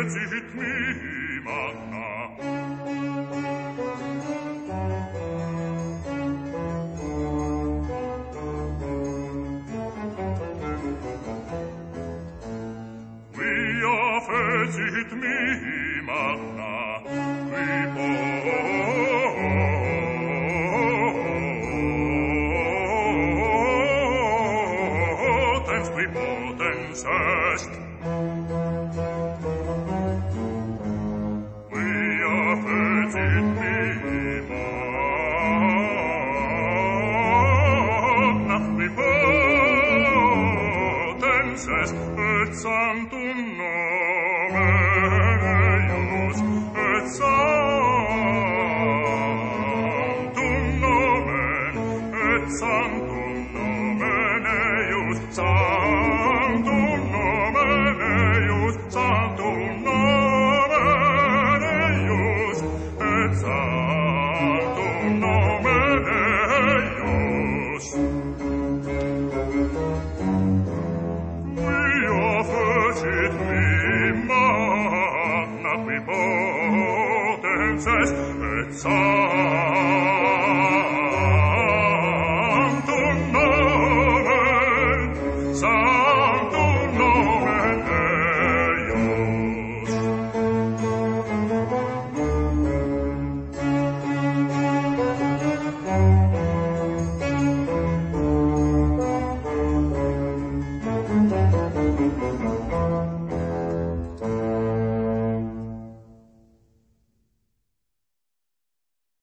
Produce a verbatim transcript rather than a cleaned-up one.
fecit mihi magna. Via fecit mihi magna, qui potens, qui potens est. Via fecit mihi magna, qui potens est, et sanctum nomen eius, et sanctum nomen, et sanctum nomen eius, sanctum nomen eius, sanctum nomen eius, et sanctum nomen eius. Via fecit mihi magna, qui potens est, et sanctum